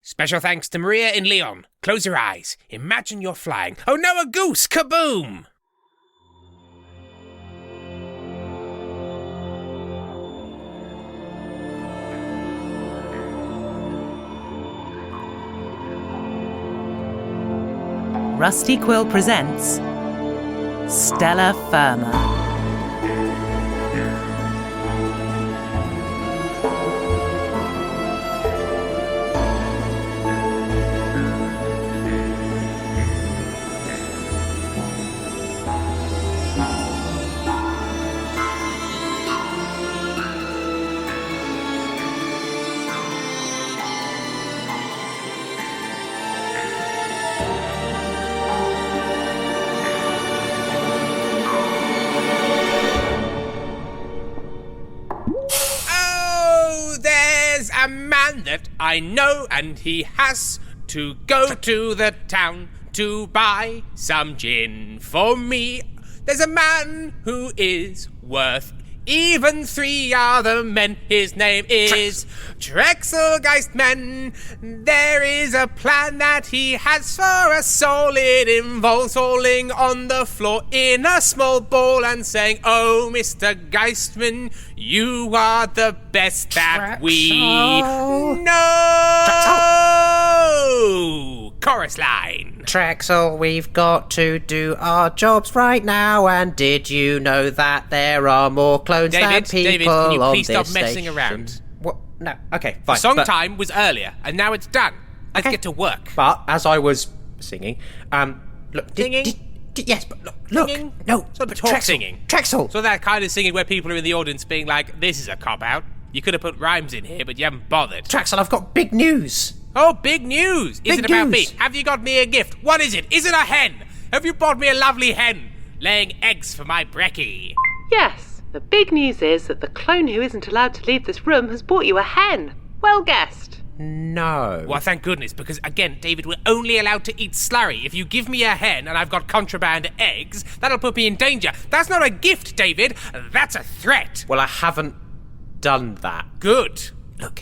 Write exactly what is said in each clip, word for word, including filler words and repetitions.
Special thanks to Maria in Lyon. Close your eyes. Imagine you're flying. Oh no, a goose! Kaboom! Rusty Quill presents Stella Firma. A man that I know, and he has to go to the town to buy some gin for me. There's a man who is worth even three other men. His name is Drexel Geistman. There is a plan that he has for us soul. It involves falling on the floor in a small ball and saying, "Oh, Mister Geistman, you are the best that we know." Chorus line. Drexel, we've got to do our jobs right now, and did you know that there are more clones David, than people David, can you on please this stop messing station? around? What? No, okay, fine. The song but, time was earlier, and now it's done. Let's Okay. get to work. But as I was singing, um, look, did, Singing? Did, did, yes, but look, look, Singing? no, Sort of but talk Drexel, singing. Drexel. So that kind of singing where people are in the audience being like, "This is a cop-out. You could have put rhymes in here, but you haven't bothered." Drexel, I've got big news. Oh, big news! Is Big it about news. me? Have you got me a gift? What is it? Is it a hen? Have you bought me a lovely hen laying eggs for my brekkie? Yes, the big news is that the clone who isn't allowed to leave this room has bought you a hen. Well guessed. No. Well, thank goodness, because again, David, we're only allowed to eat slurry. If you give me a hen and I've got contraband eggs, that'll put me in danger. That's not a gift, David. That's a threat. Well, I haven't done that. Good. Look,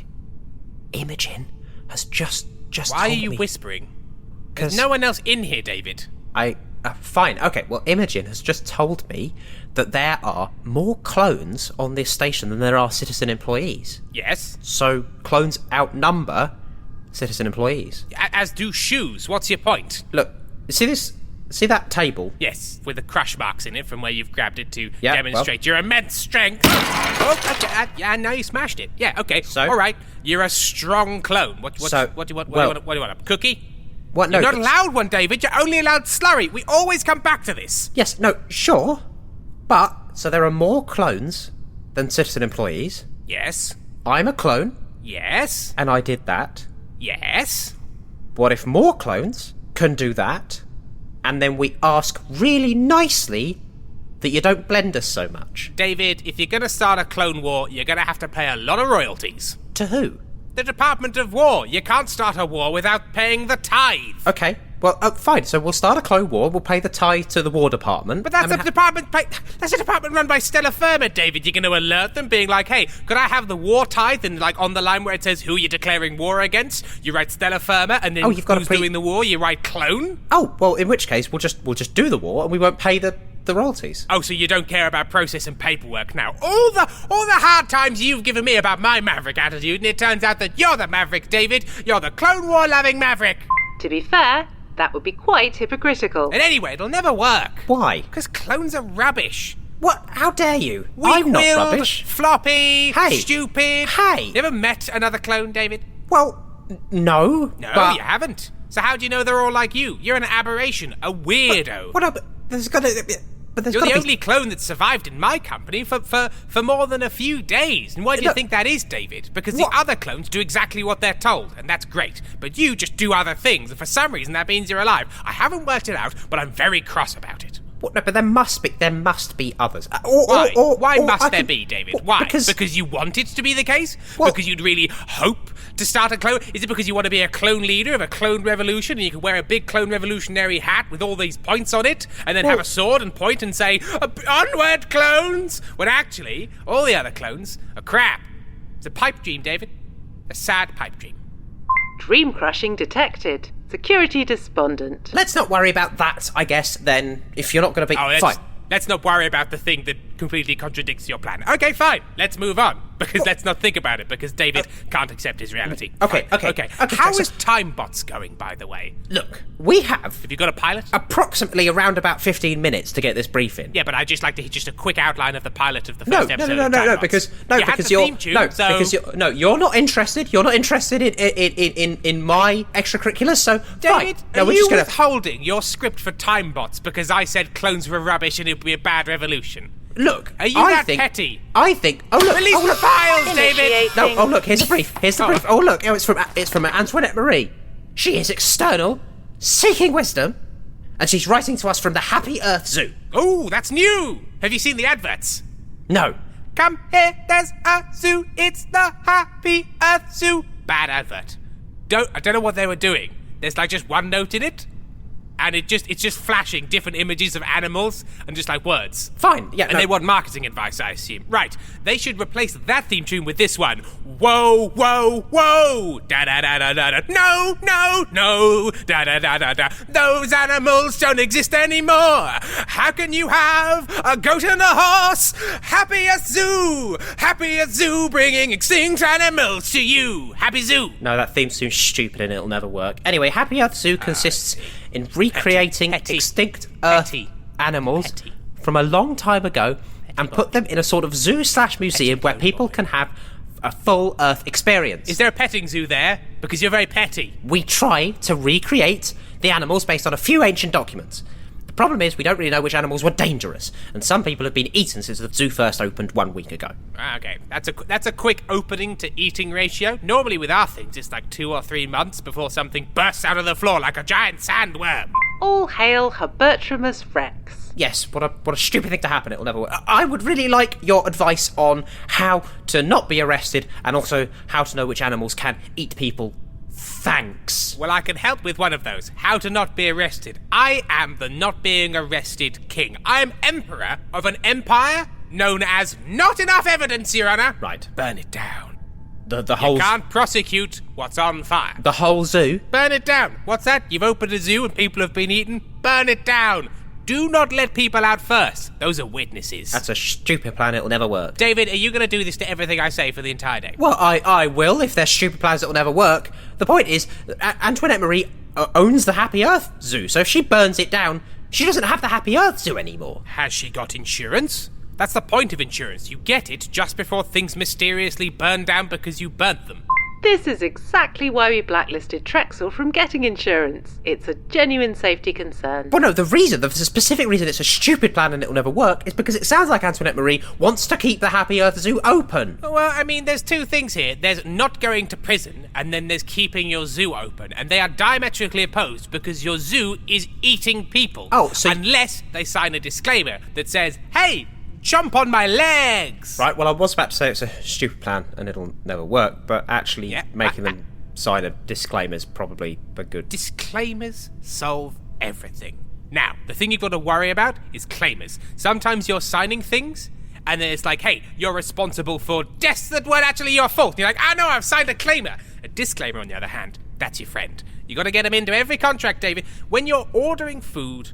Imogen has just just Why are told you me, whispering? 'cause There's no one else in here, David. I uh, fine, okay. Well, Imogen has just told me that there are more clones on this station than there are citizen employees. Yes. So clones outnumber citizen employees. A- As do shoes. What's your point? Look, see this? See that table? Yes, with the crush marks in it from where you've grabbed it to Yeah, demonstrate your immense strength. Oh, okay, uh, yeah, now you smashed it. Yeah, okay. So? All right, you're a strong clone. What, what, So, what do you want? What, well- do you want? What do you want? A cookie? What? No. You're not it's- allowed one, David. You're only allowed slurry. We always come back to this. Yes. No. Sure. But so there are more clones than citizen employees. Yes. I'm a clone, Yes. and I did that. Yes. What if more clones can do that, and then we ask really nicely that you don't blend us so much? David, if you're going to start a clone war, you're going to have to pay a lot of royalties. To who? The Department of War. You can't start a war without paying the tithe. Okay, well, uh, fine. So we'll start a clone war. We'll pay the tithe to the War Department. But that's and a ha- department. Pay, that's a department run by Stella Firma, David. You're going to alert them, being like, "Hey, could I have the war tithe?" And like on the line where it says who you're declaring war against, you write Stella Firma, and then Oh, you've got to who's pre- doing the war, you write clone. Oh, well, in which case we'll just we'll just do the war and we won't pay the, the royalties. Oh, so you don't care about process and paperwork now? All the all the hard times you've given me about my maverick attitude, and it turns out that you're the maverick, David. You're the clone war loving maverick. To be fair, that would be quite hypocritical. And anyway, it'll never work. Why? Because clones are rubbish. What? How dare you? I'm not Weak-willed, rubbish. floppy, Hey. stupid. Hey. You ever met another clone, David? Well, n- no. No, but, you haven't. So how do you know they're all like you? You're an aberration, a weirdo. What? But there's got to. But there's You're got the to only be. clone that's survived in my company for, for, for more than a few days. And why do you Look- think that is, David? Because What? the other clones do exactly what they're told, and that's great. But you just do other things, and for some reason that means you're alive. I haven't worked it out, but I'm very cross about it. What, no, but there must be. There must be others. Uh, Or, Why? Or, or, Why or must I there can- be, David? Well, Why? Because, you want it to be the case? Well- because you'd really hope to start a clone? Is it because you want to be a clone leader of a clone revolution and you can wear a big clone revolutionary hat with all these points on it and then Well- have a sword and point and say, "Onward, clones!" When actually, all the other clones are crap. It's a pipe dream, David. A sad pipe dream. Dream crushing detected. Security despondent. Let's not worry about that, I guess, then, if you're not going to be... Oh, let's, Fine. let's not worry about the thing that completely contradicts your plan. Okay, fine. Let's move on. Because let's not think about it, because David can't accept his reality. Okay, Fine. okay, Okay. okay, How so- is TimeBots going, by the way? Look, we have Have you got a pilot? approximately around about fifteen minutes to get this brief in. Yeah, but I'd just like to hear just a quick outline of the pilot of the No, first no, episode no, no, of no, no, TimeBots. because no, you because had the you're theme tune, no, so because you're no, you're not interested. You're not interested in in in in, in my extracurriculars. So David, fine. No, are we're you just gonna. withholding your script for TimeBots because I said clones were rubbish and it would be a bad revolution? Look, Are you I that think, petty? I think. Oh look, Release oh, the look. files, David! No, oh look, here's the brief. Here's the brief. Oh look, oh, it's from it's from Antoinette Marie. She is external, seeking wisdom, and she's writing to us from the Happy Earth Zoo. Oh, that's new! Have you seen the adverts? No, Come here, there's a zoo, it's the Happy Earth Zoo. Bad advert. Don't I don't know what they were doing. There's like just one note in it, and it just it's just flashing different images of animals and just like words. fine. Yeah, And no. they want marketing advice, I assume. Right. They should replace that theme tune with this one. Whoa, whoa, whoa! Da da da da da da. No, no, no! Da da da da da. Those animals don't exist anymore. How can you have a goat and a horse? Happy Earth Zoo! Happy Earth Zoo bringing extinct animals to you. Happy Zoo! No, that theme's too stupid and it'll never work. Anyway, Happy Earth Zoo consists in recreating Petty. extinct Earth Petty. animals Petty. from a long time ago and put them in a sort of zoo slash museum where Petty people boy. can have a full Earth experience. Is there a petting zoo there? Because you're very petty. We try to recreate the animals based on a few ancient documents. The problem is we don't really know which animals were dangerous, and some people have been eaten since the zoo first opened one week ago. Ah, Okay, that's a qu- that's a quick opening to eating ratio. Normally with our things, it's like two or three months before something bursts out of the floor like a giant sandworm. All hail Herbertramus Rex. Yes, what a what a stupid thing to happen. It'll never work. I I would really like your advice on how to not be arrested and also how to know which animals can eat people. Thanks. Well, I can help with one of those. How to not be arrested. I am the not being arrested king. I am emperor of an empire known as Not Enough Evidence, Your Honor. Right. Burn it down. The the whole Can't prosecute what's on fire. the whole zoo. Burn it down. What's that? You've opened a zoo and people have been eaten? Burn it down. Do not let people out first. Those are witnesses. That's a stupid plan. It'll never work. David, are you going to do this to everything I say for the entire day? Well, I, I will if they're stupid plans that will never work. The point is, A- Antoinette Marie uh, owns the Happy Earth Zoo, so if she burns it down, she doesn't have the Happy Earth Zoo anymore. Has she got insurance? That's the point of insurance. You get it just before things mysteriously burn down because you burnt them. This is exactly why we blacklisted Trexel from getting insurance. It's a genuine safety concern. Well, no, the reason, the specific reason it's a stupid plan and it'll never work is because it sounds like Antoinette Marie wants to keep the Happy Earth Zoo open. Well, I mean, there's two things here. There's not going to prison, and then there's keeping your zoo open. And they are diametrically opposed because your zoo is eating people. Oh, so- Unless they sign a disclaimer that says, hey, jump on my legs! Right, well, I was about to say it's a stupid plan and it'll never work, but actually Yeah. making them sign a disclaimer is probably a good... Disclaimers solve everything. Now, the thing you've got to worry about is claimers. Sometimes you're signing things, and then it's like, hey, you're responsible for deaths that weren't actually your fault. And you're like, ah, no, I've signed a claimer. A disclaimer, on the other hand, that's your friend. You got to get them into every contract, David. When you're ordering food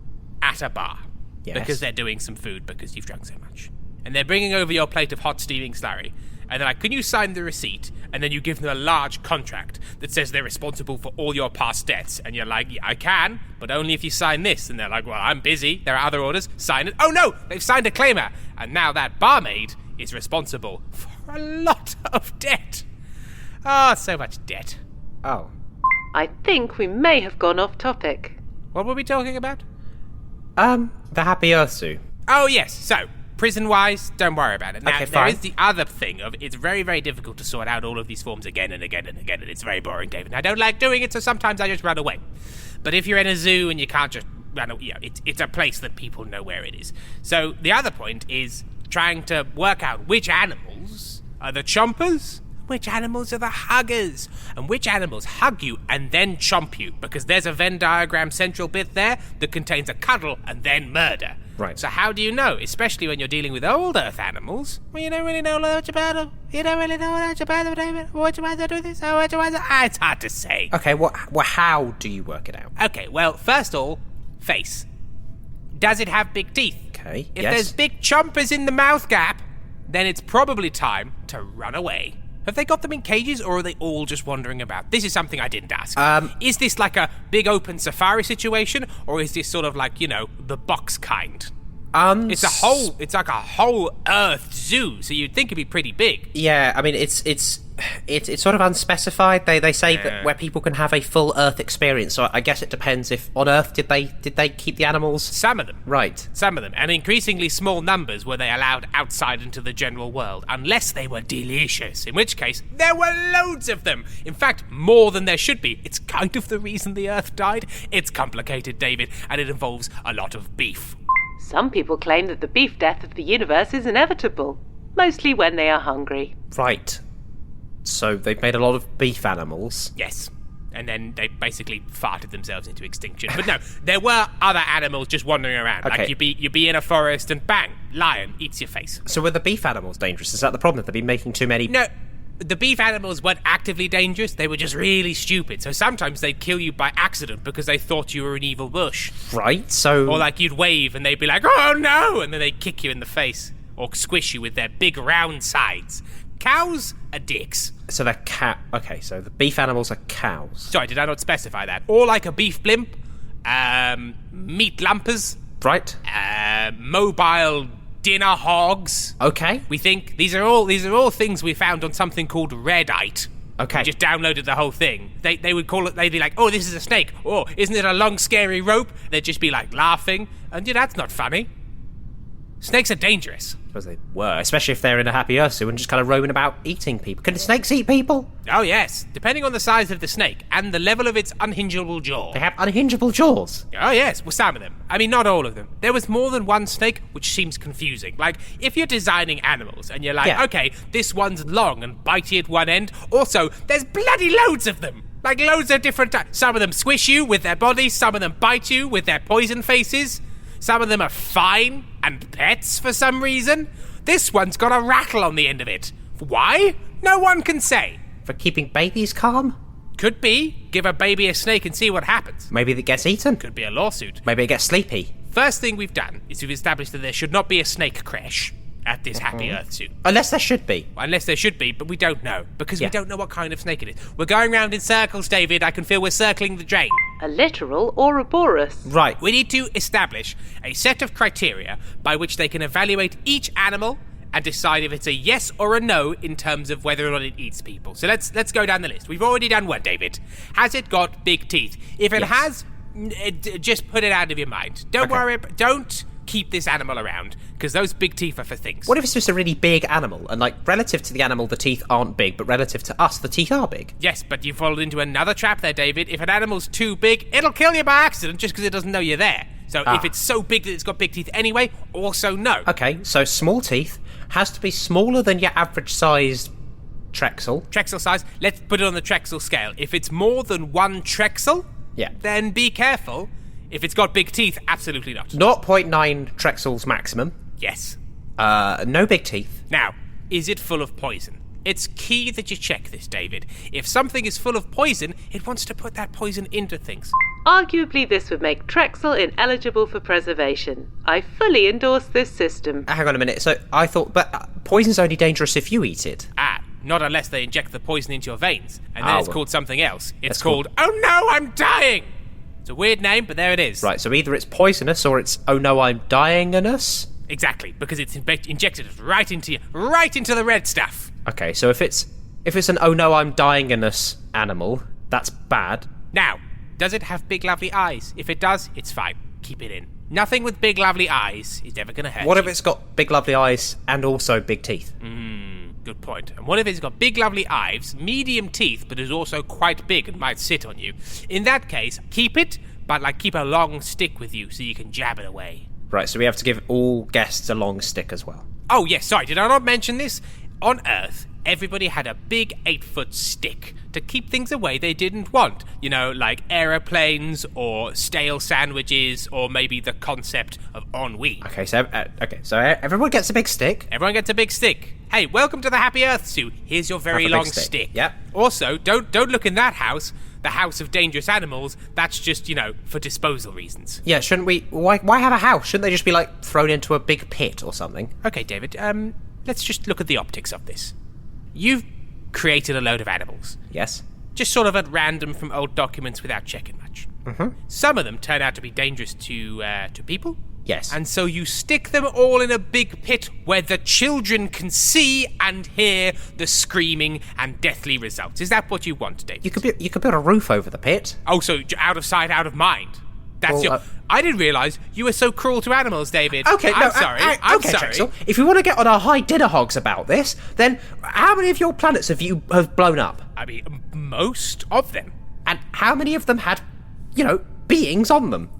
at a bar, Yes. because they're doing some food because you've drunk so much, and they're bringing over your plate of hot steaming slurry, and they're like, can you sign the receipt? And then you give them a large contract that says they're responsible for all your past debts, and you're like, yeah, I can, but only if you sign this. And they're like, well, I'm busy, there are other orders, sign it. Oh no, they've signed a claimer, and now that barmaid is responsible for a lot of debt. Oh, so much debt. Oh. I think we may have gone off topic. What were we talking about? Um, the Happy Earth Zoo. Oh, yes. So, prison-wise, don't worry about it. Now, Okay, there fine. is the other thing of it's very, very difficult to sort out all of these forms again and again and again, and it's very boring, David. And I don't like doing it, so sometimes I just run away. But if you're in a zoo and you can't just run away, you know, it's, it's a place that people know where it is. So, the other point is trying to work out which animals are the chompers, which animals are the huggers, and which animals hug you and then chomp you, because there's a Venn diagram central bit there that contains a cuddle and then murder. Right. So how do you know? Especially when you're dealing with old Earth animals. Well, you don't really know much about them. You don't really know much about them, David. What you want to do this? What you want to... Ah, it's hard to say. Okay, what? Well, how do you work it out? Okay, well, first of all, face. Does it have big teeth? Okay, If yes. there's big chompers in the mouth gap, then it's probably time to run away. Have they got them in cages, or are they all just wandering about? This is something I didn't ask. Um, is this like a big open safari situation, or is this sort of like, you know, the box kind? Um, It's a whole, it's like a whole Earth zoo, so you'd think it'd be pretty big. Yeah, I mean, it's it's it's it's sort of unspecified. They they say that where people can have a full Earth experience. So I guess it depends if on Earth did they did they keep the animals Some of them. right. Some of them, and increasingly small numbers were they allowed outside into the general world, unless they were delicious, in which case there were loads of them. In fact, more than there should be. It's kind of the reason the Earth died. It's complicated, David, and it involves a lot of beef. Some people claim that the beef death of the universe is inevitable, mostly when they are hungry. Right. So they've made a lot of beef animals. Yes. And then they basically farted themselves into extinction. But no, there were other animals just wandering around. Okay. Like you'd be, you'd be in a forest and bang, lion eats your face. So were the beef animals dangerous? Is that the problem? That they've been making too many? No, the beef animals weren't actively dangerous. They were just really stupid. So sometimes they'd kill you by accident because they thought you were an evil bush. Right. So Or like you'd wave and they'd be like, oh no! And then they'd kick you in the face. Or squish you with their big round sides. Cows are dicks. so they're cat. Okay. So the beef animals are cows. Sorry, did I not specify that? Or like a beef blimp, um, meat lumpers, Right. uh, mobile dinner hogs. Okay. We think these are all these are all things we found on something called Redite. Okay. We just downloaded the whole thing. They they would call it. They'd be like, "Oh, this is a snake. Oh, isn't it a long, scary rope?" They'd just be like laughing, and yeah, that's not funny. Snakes are dangerous. I suppose they were, especially if they're in a happy Earth zoo and just kind of roaming about eating people. Can snakes eat people? Oh yes, depending on the size of the snake and the level of its unhingeable jaw. They have unhingeable jaws. Oh yes, well some of them. I mean, not all of them. There was more than one snake, which seems confusing. Like, if you're designing animals and you're like, Yeah. okay, this one's long and bitey at one end. Also, there's bloody loads of them. Like, loads of different types. Some of them squish you with their bodies. Some of them bite you with their poison faces. Some of them are fine and pets for some reason. This one's got a rattle on the end of it. Why? No one can say. For keeping babies calm? Could be. Give a baby a snake and see what happens. Maybe it gets eaten. Could be a lawsuit. Maybe it gets sleepy. First thing we've done is we've established that there should not be a snake crash at this Happy Earth zoo. Unless there should be. Unless there should be, but we don't know, because Yeah. we don't know what kind of snake it is. We're going round in circles, David. I can feel we're circling the drain. A literal Ouroboros. Right. We need to establish a set of criteria by which they can evaluate each animal and decide if it's a yes or a no in terms of whether or not it eats people. So let's let's go down the list. We've already done one, David. Has it got big teeth? If it Yes. has, n- uh, d- just put it out of your mind. Don't Okay. worry. ab- Don't keep this animal around, because those big teeth are for things. What if it's just a really big animal, and like relative to the animal, the teeth aren't big, but relative to us, the teeth are big? Yes, but you fall into another trap there, David. If an animal's too big, it'll kill you by accident just because it doesn't know you're there. So Ah. if it's so big that it's got big teeth anyway, also no. Okay, so small teeth has to be smaller than your average sized Trexel. Trexel size, let's put it on the Trexel scale. If it's more than one Trexel, Yeah. then be careful. If it's got big teeth, absolutely not. zero point nine Trexels maximum. Yes. Uh, no big teeth. Now, is it full of poison? It's key that you check this, David. If something is full of poison, it wants to put that poison into things. Arguably, this would make Trexel ineligible for preservation. I fully endorse this system. Hang on a minute. So I thought, but uh, poison's only dangerous if you eat it. Ah, not unless they inject the poison into your veins. And then Oh, it's well. called something else. It's That's called, oh no, I'm dying! It's a weird name, but there it is. Right. So either it's poisonous or it's oh no, I'm dying-anous. Exactly, because it's inbe- injected right into you, right into the red stuff. Okay. So if it's if it's an oh no, I'm dying-anous animal, that's bad. Now, does it have big lovely eyes? If it does, it's fine. Keep it in. Nothing with big lovely eyes is ever going to hurt What you. if it's got big lovely eyes and also big teeth? Good point. And what if it's got big lovely eyes, medium teeth, but is also quite big and might sit on you? In that case, keep it, but like keep a long stick with you so you can jab it away. Right. So we have to give all guests a long stick as well. Oh yes, sorry, did I not mention this? On Earth, everybody had a big eight-foot stick to keep things away they didn't want. You know, like aeroplanes or stale sandwiches or maybe the concept of ennui. Okay, so uh, okay, so everyone gets a big stick. Everyone gets a big stick. Hey, welcome to the Happy Earth Zoo. Here's your very Have a big long stick. stick. Yep. Also, don't don't look in that house, the house of dangerous animals. That's just, you know, for disposal reasons. Yeah, shouldn't we? Why? Why have a house? Shouldn't they just be like thrown into a big pit or something? Okay, David. Um, let's just look at the optics of this. You've created a load of animals, Yes. just sort of at random from old documents without checking much. Mhm. Some of them turn out to be dangerous to uh, to people. Yes. And so you stick them all in a big pit where the children can see and hear the screaming and deathly results. Is that what you want, David? you could bu- you could build a roof over the pit. Oh, so j- out of sight, out of mind. That's Well, your. uh, I didn't realise you were so cruel to animals, David. Okay, I'm no, sorry. I, I, I'm okay, sorry. Drexel, if we want to get on our high dinner hogs about this, then how many of your planets have you have blown up? I mean, m- most of them. And how many of them had, you know, beings on them?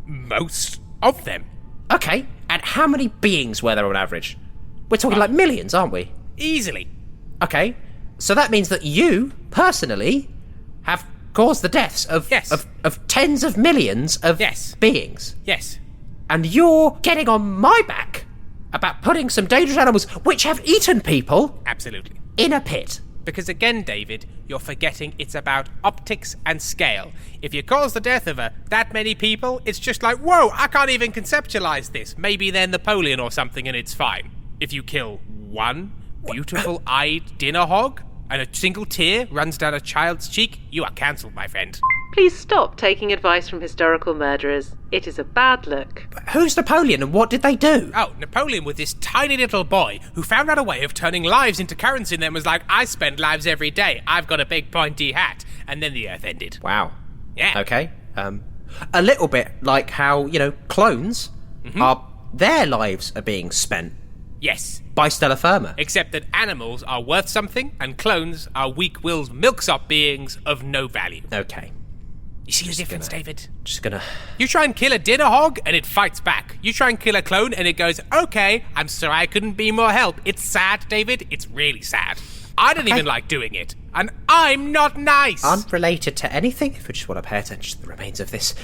Most of them. Okay, and how many beings were there on average? We're talking like millions, aren't we? Easily. Okay, so that means that you, personally, have caused the deaths of, Yes. of, of tens of millions of Yes. beings. Yes. And you're getting on my back about putting some dangerous animals, which have eaten people, Absolutely. in a pit. Because again, David, you're forgetting it's about optics and scale. If you cause the death of a, that many people, it's just like, whoa, I can't even conceptualize this. Maybe they're Napoleon or something and it's fine. If you kill one beautiful-eyed dinner hog and a single tear runs down a child's cheek, you are cancelled, my friend. Please stop taking advice from historical murderers. It is a bad look. Who's Napoleon and what did they do? Oh, Napoleon was this tiny little boy who found out a way of turning lives into currency and then was like, I spend lives every day. I've got a big pointy hat. And then the earth ended. Wow. Yeah. Okay. Um, a little bit like how, you know, clones are, their lives are being spent Yes. by Stella Firma. Except that animals are worth something and clones are weak-willed milksop beings of no value. Okay. You see the difference, gonna- David? Just gonna... You try and kill a dinner hog and it fights back. You try and kill a clone and it goes, okay, I'm sorry I couldn't be more help. It's sad, David. It's really sad. I don't even like doing it. And I'm not nice. Unrelated to anything, if we just want to pay attention to the remains of this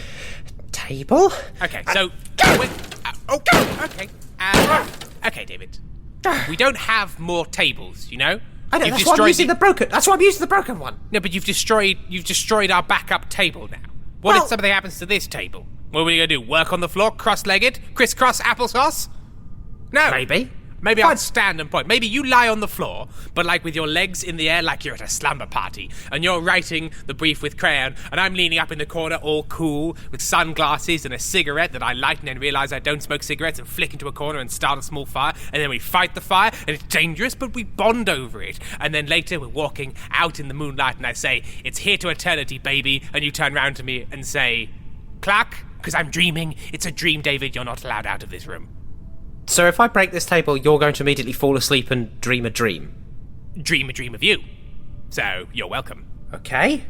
table. Okay, so... uh, wait, uh, oh, okay. Uh, okay, David. We don't have more tables, you know? I know, You've that's why I'm destroyed using the- the broken... That's why I'm using the broken one. No, but you've destroyed you've destroyed our backup table now. What Well- if something happens to this table? What are we gonna do? Work on the floor, cross-legged, crisscross applesauce? No. Maybe. Maybe Fine. I'll stand and point. Maybe you lie on the floor, but like with your legs in the air, like you're at a slumber party, and you're writing the brief with crayon, and I'm leaning up in the corner, all cool, with sunglasses and a cigarette that I light and then realize I don't smoke cigarettes and flick into a corner and start a small fire, and then we fight the fire, and it's dangerous, but we bond over it. And then later we're walking out in the moonlight, and I say, "It's here to eternity, baby," and you turn round to me and say, "Clark, because I'm dreaming. It's a dream, David. You're not allowed out of this room." So if I break this table, you're going to immediately fall asleep and dream a dream. Dream a dream of you. So, you're welcome. Okay.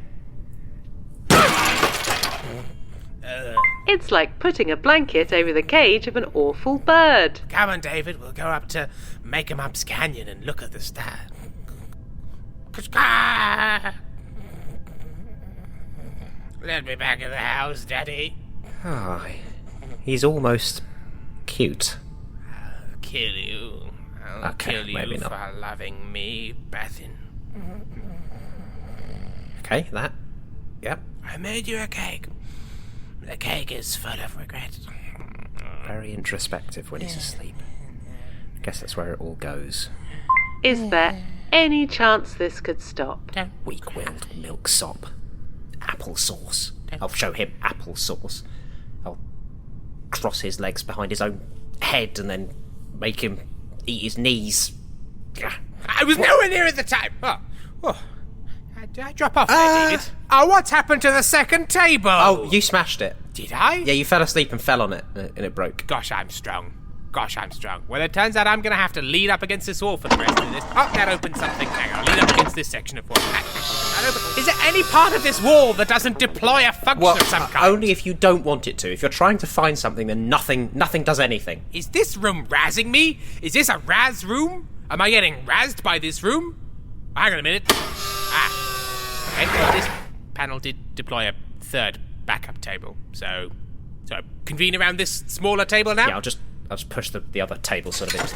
It's like putting a blanket over the cage of an awful bird. Come on, David, we'll go up to Make 'em Up's Canyon and look at the stars. Let me back in the house, Daddy. Oh, he's almost cute. I'll kill you. I'll Okay, kill you maybe for not. loving me, Bethin. Okay, that. Yep. I made you a cake. The cake is full of regret. Very introspective when he's asleep. I guess that's where it all goes. Is there any chance this could stop? Weak-willed milksop. Applesauce. I'll show him applesauce. I'll cross his legs behind his own head and then make him eat his knees. I was nowhere near at the time. Oh, oh. Did I drop off there, Uh, David? Oh, what's happened to the second table? Oh, you smashed it. Did I? Yeah, you fell asleep and fell on it, uh, and it broke. Gosh, I'm strong. Gosh, I'm strong. Well, it turns out I'm going to have to lean up against this wall for the rest of this. Oh, that opened something. Hang on, lean up against this section of wall. That opened- Is there any part of this wall that doesn't deploy a function Well, of some uh, kind? only if you don't want it to. If you're trying to find something, then nothing, nothing does anything. Is this room razzing me? Is this a razz room? Am I getting razzed by this room? hang on a minute. Ah. Okay, well, this panel did deploy a third backup table, so... So, convene around this smaller table now? Yeah, I'll just I'll just push the, the other table sort of into the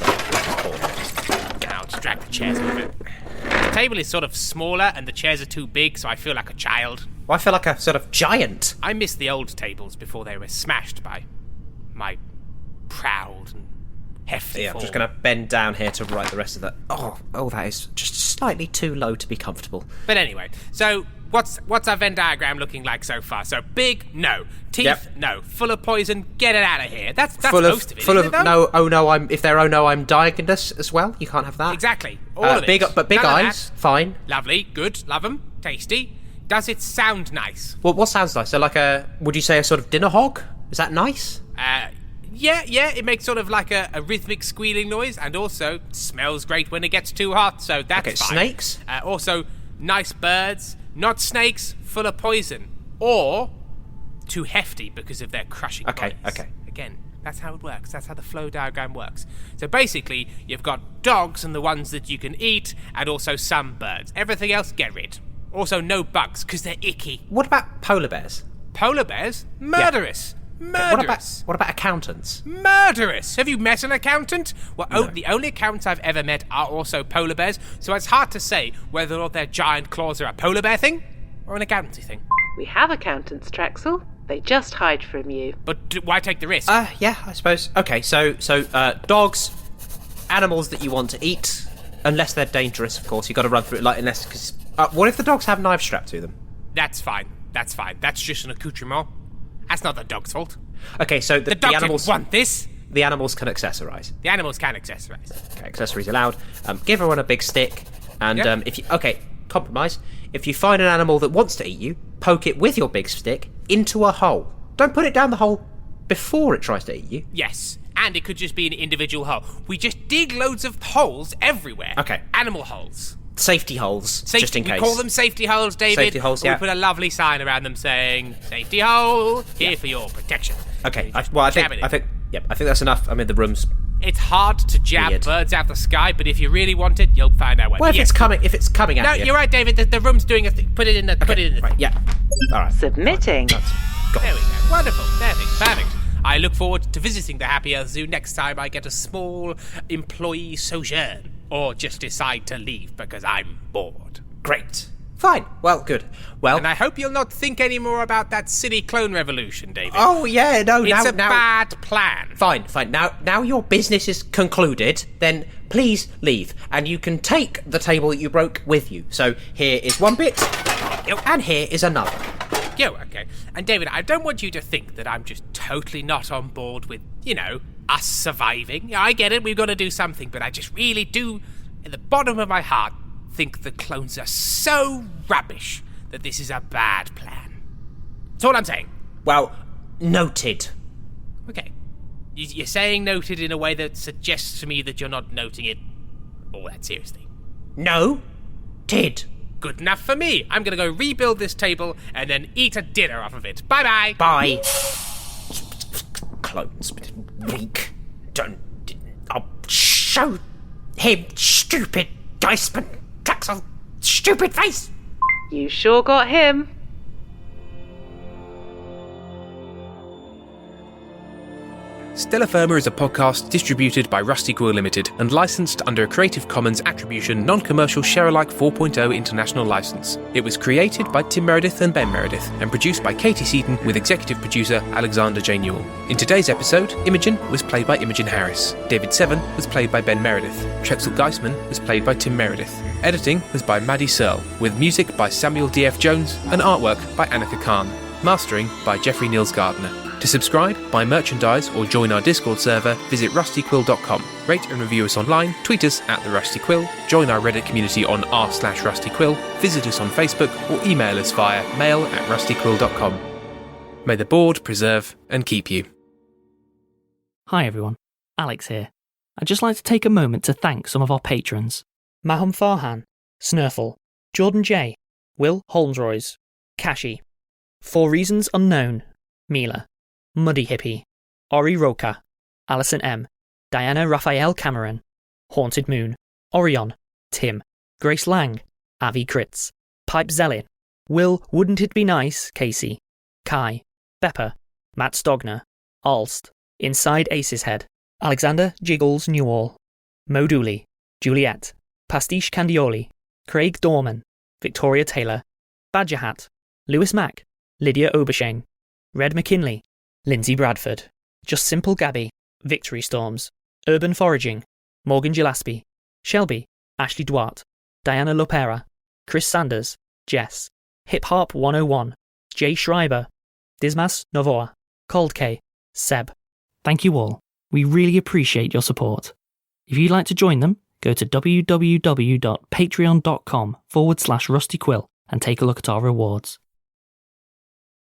corner. I'll just drag the chairs with it. The table is sort of smaller and the chairs are too big, so I feel like a child. Well, I feel like a sort of giant. I miss the old tables before they were smashed by my proud and hefty Yeah, I'm form. just going to bend down here to write the rest of that. Oh, oh, that is just slightly too low to be comfortable. But anyway, so what's what's our Venn diagram looking like so far? So big, no. Teeth, Yep. no. Full of poison, get it out of here. That's that's full most of, of it. full isn't of it, though? no. Oh no, I'm. If they're oh no, I'm diagnosed as well. You can't have that. Exactly. All Uh, of it. big, but big None of eyes, that. fine. Lovely, good, love 'em, tasty. Does it sound nice? Well, what sounds nice? So, like a. Would you say a sort of dinner hog? Is that nice? Uh, yeah, yeah, it makes sort of like a, a rhythmic squealing noise, and also smells great when it gets too hot, so that's Okay, fine. snakes? Uh, also, nice birds, not snakes, full of poison. Or too hefty because of their crushing Okay, bodies. okay. Again, that's how it works. That's how the flow diagram works. So basically, you've got dogs and the ones that you can eat, and also some birds. Everything else, get rid. Also, no bugs, because they're icky. What about polar bears? Polar bears? Murderous. Murderous. What about what about accountants? Murderous! Have you met an accountant? Well, oh, the only accountants I've ever met are also polar bears, so it's hard to say whether or not their giant claws are a polar bear thing or an accountancy thing. We have accountants, Trexel. They just hide from you. But d- why take the risk? Uh, yeah, I suppose. Okay, so so uh, dogs, animals that you want to eat, unless they're dangerous, of course. You got to run through it like unless because uh, what if the dogs have knives strapped to them? That's fine. That's fine. That's just an accoutrement. That's not the dog's fault. Okay, so the, The the, dog animals didn't want this. the animals can accessorize. The animals can accessorize. Okay, accessories allowed. Um, give everyone a big stick, and Yep. um, if you okay, compromise. If you find an animal that wants to eat you, poke it with your big stick into a hole. Don't put it down the hole before it tries to eat you. Yes. And it could just be an individual hole. We just dig loads of holes everywhere. Okay. Animal holes. Safety holes, Safety, just in we case. call them safety holes, David. Safety holes, or yeah. We put a lovely sign around them saying, safety hole, here for your protection. Okay, I, well, I think Jab it in. I think yep, I think that's enough. I mean, the room's. It's hard to jab Weird. birds out the sky, but if you really want it, you'll find out where. Well, if Yes. it's coming, if it's coming at No, you. you're right, David. The, the room's doing a thing. Put it in the. Put Okay, it in the. right, yeah. All right. Submitting. There we go. Wonderful. Perfect. Perfect. I look forward to visiting the Happy Earth Zoo next time I get a small employee sojourn, or just decide to leave because I'm bored. Great. Fine. Well, good. Well. And I hope you'll not think any more about that silly clone revolution, David. Oh yeah, no. it's now, a now. bad plan. Fine, fine. Now, now your business is concluded. Then please leave, and you can take the table that you broke with you. So here is one bit, and here is another. Yo, okay. And David, I don't want you to think that I'm just totally not on board with, you know, us surviving. Yeah, I get it, we've got to do something, but I just really do, at the bottom of my heart, think the clones are so rubbish that this is a bad plan. That's all I'm saying. Well, noted. Okay. You- You're saying noted in a way that suggests to me that you're not noting it all that seriously. No, tid. Good enough for me. I'm gonna go rebuild this table and then eat a dinner off of it. Bye-bye. Bye. Clones, weak. Don't. I'll show him, stupid Geisman. Traxel, stupid face. You sure got him. Stellar Firma is a podcast distributed by Rusty Quill Limited and licensed under a Creative Commons Attribution Non-Commercial Share-alike four point oh International License. It was created by Tim Meredith and Ben Meredith and produced by Katie Seaton with executive producer Alexander J. Newell. In today's episode, Imogen was played by Imogen Harris. David Seven was played by Ben Meredith. Trexel Geisman was played by Tim Meredith. Editing was by Maddie Searle, with music by Samuel D F Jones and artwork by Annika Khan. Mastering by Jeffrey Niels Gardner. To subscribe, buy merchandise, or join our Discord server, visit rusty quill dot com. Rate and review us online, tweet us at The Rusty Quill, join our Reddit community on r slash rustyquill, visit us on Facebook, or email us via mail at rusty quill dot com. May the board preserve and keep you. Hi everyone, Alex here. I'd just like to take a moment to thank some of our patrons. Maham Farhan, Snurfle, Jordan J, Will Holmesroys, Kashi, For Reasons Unknown, Mila, Muddy Hippie, Ori Roca, Alison M, Diana Raphael Cameron, Haunted Moon, Orion, Tim, Grace Lang, Avi Kritz, Pipe Zellin, Will Wouldn't It Be Nice, Casey, Kai, Bepper, Matt Stogner, Alst, Inside Ace's Head, Alexander Jiggles Newall, Mo Dooley, Juliet, Pastiche Candioli, Craig Dorman, Victoria Taylor, Badger Hat, Lewis Mack, Lydia Obershane, Red McKinley, Lindsay Bradford, Just Simple Gabby, Victory Storms, Urban Foraging, Morgan Gillespie, Shelby, Ashley Duarte, Diana Lopera, Chris Sanders, Jess, Hip Hop one oh one, Jay Schreiber, Dismas Novoa, Cold K, Seb. Thank you all. We really appreciate your support. If you'd like to join them, go to www.patreon.com forward slash Rusty Quill and take a look at our rewards.